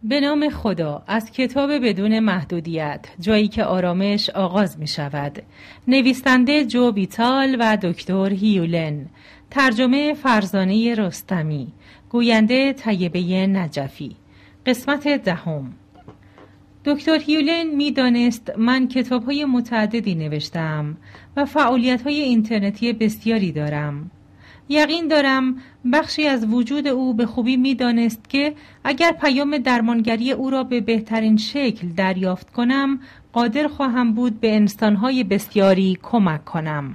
به نام خدا. از کتاب بدون محدودیت، جایی که آرامش آغاز می شود. نویسنده جو ویتال و دکتر هیولن. ترجمه فرزانه رستمی. گوینده طیبه نجفی. قسمت 10. دکتر هیولن می دانست من کتاب‌های متعددی نوشتم و فعالیت‌های اینترنتی بسیاری دارم. یقین دارم بخشی از وجود او به خوبی می دانست که اگر پیام درمانگری او را به بهترین شکل دریافت کنم، قادر خواهم بود به انسان‌های بسیاری کمک کنم.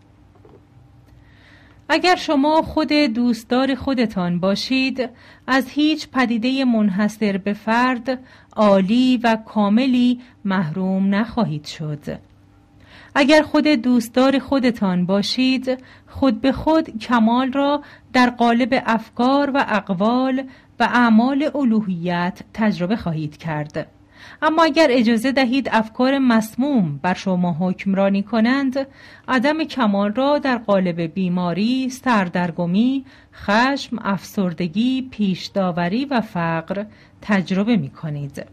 اگر شما خود دوستدار خودتان باشید، از هیچ پدیده منحصر به فرد، عالی و کاملی محروم نخواهید شد. اگر خود دوستدار خودتان باشید، خود به خود کمال را در قالب افکار و اقوال و اعمال الوهیت تجربه خواهید کرد. اما اگر اجازه دهید افکار مسموم بر شما حکمرانی کنند، عدم کمال را در قالب بیماری، سردرگمی، خشم، افسردگی، پیشداوری و فقر تجربه می کنید.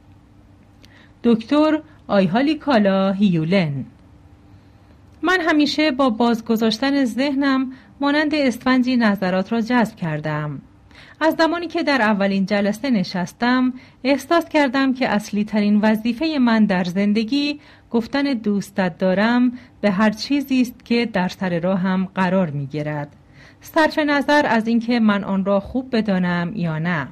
دکتر آیهالیکالا هیولن. من همیشه با بازگذاشتن ذهنم مانند اسفنجی نظرات را جذب کردم. از زمانی که در اولین جلسه نشستم، احساس کردم که اصلی ترین وظیفه من در زندگی گفتن دوستت دارم به هر چیزی است که در سر راهم قرار می گیرد، صرف نظر از اینکه من آن را خوب بدانم یا نه.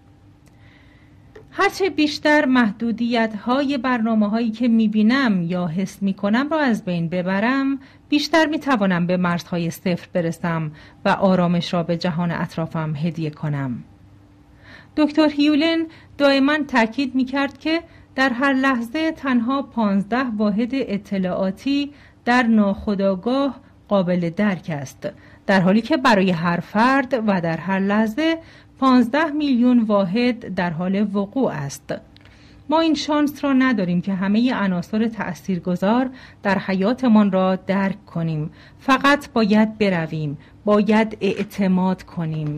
هرچه بیشتر محدودیت‌های برنامه‌هایی که می‌بینم یا حس می‌کنم را از بین ببرم، بیشتر می‌توانم به مرزهای صفر برسم و آرامش را به جهان اطرافم هدیه کنم. دکتر هیولن دائما تاکید می‌کرد که در هر لحظه تنها 15 واحد اطلاعاتی در ناخودآگاه قابل درک است، در حالی که برای هر فرد و در هر لحظه 15 میلیون واحد در حال وقوع است. ما این شانس را نداریم که همه عناصر تأثیرگذار در حیاتمان را درک کنیم. فقط باید برویم، باید اعتماد کنیم.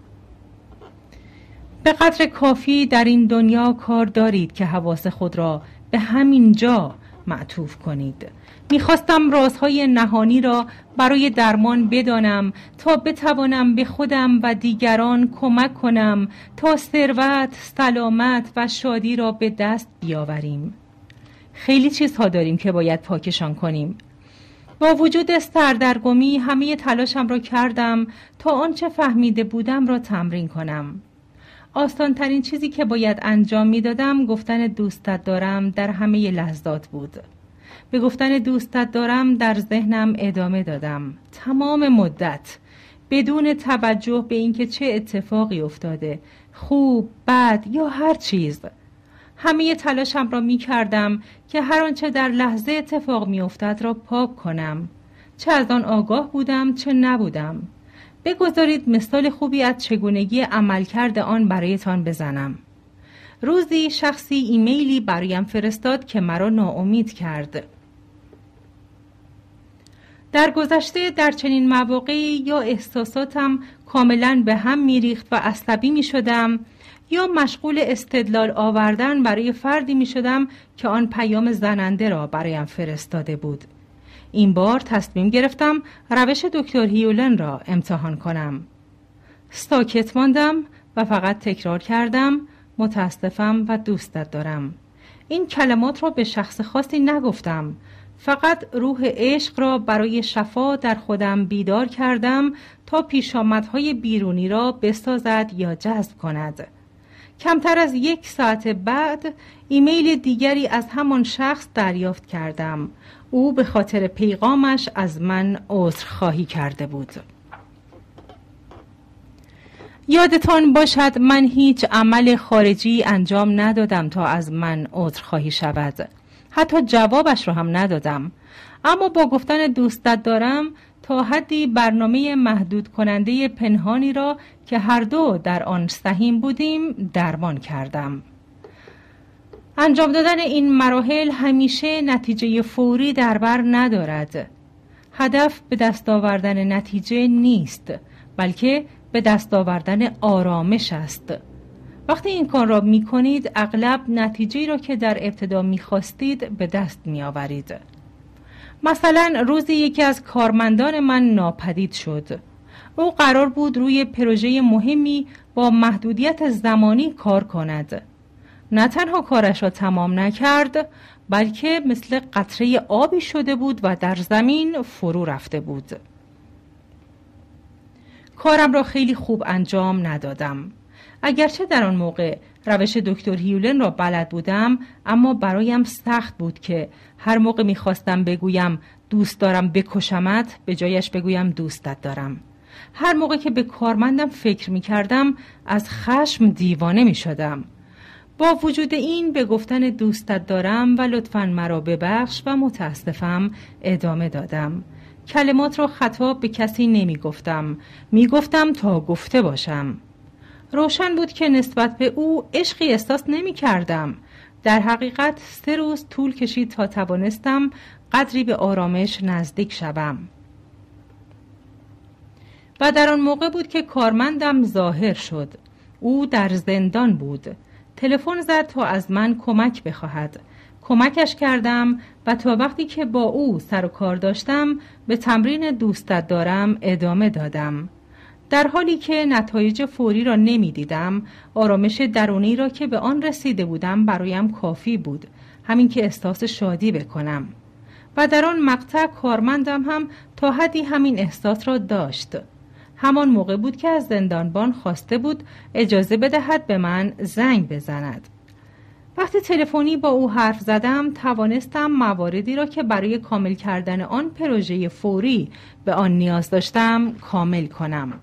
به قدر کافی در این دنیا کار دارید که حواس خود را به همین جا معطوف کنید. میخواستم رازهای نهانی را برای درمان بدانم تا بتوانم به خودم و دیگران کمک کنم تا ثروت، سلامت و شادی را به دست بیاوریم. خیلی چیزها داریم که باید پاکشان کنیم. با وجود سردرگمی همه تلاشم را کردم تا آنچه فهمیده بودم را تمرین کنم. آسان ترین چیزی که باید انجام میدادم گفتن دوستت دارم در همه لحظات بود. به گفتن دوستت دارم در ذهنم ادامه دادم تمام مدت، بدون توجه به اینکه چه اتفاقی افتاده، خوب، بد یا هر چیز. همه تلاشم را می کردم که هر آنچه در لحظه اتفاق می افتد را پاک کنم، چه از آن آگاه بودم چه نبودم. بگذارید مثال خوبی از چگونگی عملکرد آن برایتان بزنم. روزی شخصی ایمیلی برایم فرستاد که مرا ناامید کرد. در گذشته در چنین مواقعی یا احساساتم کاملا به هم میریخت و عصبی می شدم یا مشغول استدلال آوردن برای فردی می شدم که آن پیام زننده را برایم فرستاده بود. این بار تصمیم گرفتم روش دکتر هیولن را امتحان کنم. ساکت ماندم و فقط تکرار کردم متاسفم و دوستت دارم. این کلمات را به شخص خاصی نگفتم، فقط روح عشق را برای شفا در خودم بیدار کردم تا پیشامدهای بیرونی را بسازد یا جذب کند. کمتر از 1 ساعت بعد ایمیل دیگری از همان شخص دریافت کردم. او به خاطر پیغامش از من عذرخواهی کرده بود. یادتان باشد من هیچ عمل خارجی انجام ندادم تا از من عذرخواهی شود. حتی جوابش را هم ندادم. اما با گفتن دوستت دارم تا حدی برنامه محدود کننده پنهانی را که هر دو در آن سهیم بودیم درمان کردم. انجام دادن این مراحل همیشه نتیجه فوری در بر ندارد. هدف به دست آوردن نتیجه نیست، بلکه به دست آوردن آرامش است. وقتی این کار را می کنید اغلب نتیجه‌ای را که در ابتدا می خواستید به دست می آورید. مثلا روزی یکی از کارمندان من ناپدید شد. او قرار بود روی پروژه مهمی با محدودیت زمانی کار کند. نه تنها کارش را تمام نکرد، بلکه مثل قطره آبی شده بود و در زمین فرو رفته بود. کارم را خیلی خوب انجام ندادم. اگرچه در آن موقع روش دکتر هیولن را بلد بودم، اما برایم سخت بود که هر موقع می‌خواستم بگویم دوست دارم بکشمت، به جایش بگویم دوستت دارم. هر موقع که به کارمندم فکر می‌کردم از خشم دیوانه می‌شدم. با وجود این به گفتن دوستت دارم و لطفاً مرا ببخش و متاسفم ادامه دادم. کلمات را خطاب به کسی نمی گفتم. می گفتم تا گفته باشم. روشن بود که نسبت به او عشقی احساس نمی کردم. در حقیقت 3 روز طول کشید تا توانستم قدری به آرامش نزدیک شوم. و در آن موقع بود که کارمندم ظاهر شد. او در زندان بود. تلفن زد تا از من کمک بخواهد. کمکش کردم و تا وقتی که با او سر و کار داشتم به تمرین دوستت دارم ادامه دادم. در حالی که نتایج فوری را نمی دیدم، آرامش درونی را که به آن رسیده بودم برایم کافی بود، همین که احساس شادی بکنم. و در آن مقطع کارمندم هم تا حدی همین احساس را داشت. همان موقع بود که از زندانبان خواسته بود اجازه بدهد به من زنگ بزند. وقتی تلفنی با او حرف زدم توانستم مواردی را که برای کامل کردن آن پروژه فوری به آن نیاز داشتم کامل کنم.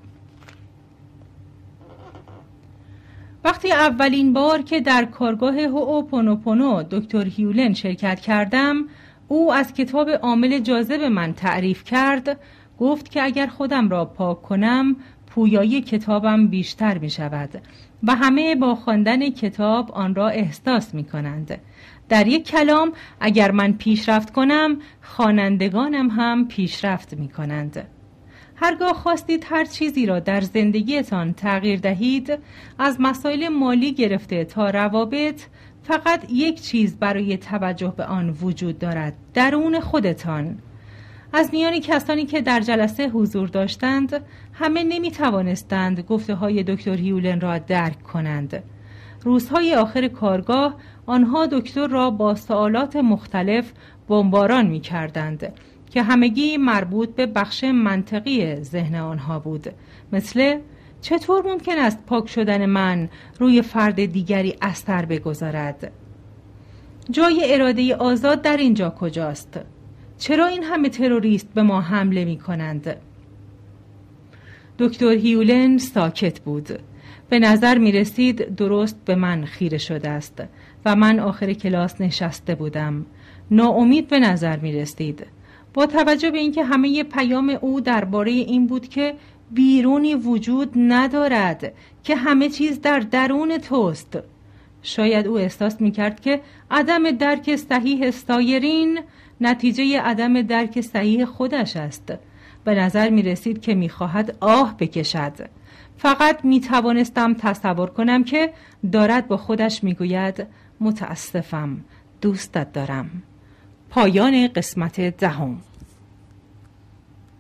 وقتی اولین بار که در کارگاه هوئوپونوپونو دکتر هیولن شرکت کردم، او از کتاب عامل جاذب من تعریف کرد. گفت که اگر خودم را پاک کنم پویایی کتابم بیشتر می شود و همه با خواندن کتاب آن را احساس می کنند. در یک کلام اگر من پیشرفت کنم خوانندگانم هم پیشرفت می کنند. هرگاه خواستید هر چیزی را در زندگیتان تغییر دهید، از مسائل مالی گرفته تا روابط، فقط یک چیز برای توجه به آن وجود دارد: درون خودتان. از میان کسانی که در جلسه حضور داشتند، همه نمی توانستند گفته های دکتر هیولن را درک کنند. روزهای آخر کارگاه آنها دکتر را با سوالات مختلف بمباران می کردند که همگی مربوط به بخش منطقی ذهن آنها بود، مثل چطور ممکن است پاک شدن من روی فرد دیگری اثر بگذارد؟ جای اراده آزاد در اینجا کجاست؟ چرا این همه تروریست به ما حمله می کنند؟ دکتر هیولن ساکت بود. به نظر می رسید درست به من خیره شده است و من آخر کلاس نشسته بودم. ناامید به نظر می رسید. با توجه به اینکه همه پیام او درباره این بود که بیرونی وجود ندارد، که همه چیز در درون توست. شاید او احساس می کرد که عدم درک صحیح سایرین نتیجه عدم درک صحیح خودش است. به نظر می رسید که می خواهد آه بکشد. فقط می توانستم تصور کنم که دارد با خودش می گوید متاسفم، دوستت دارم. پایان قسمت 10.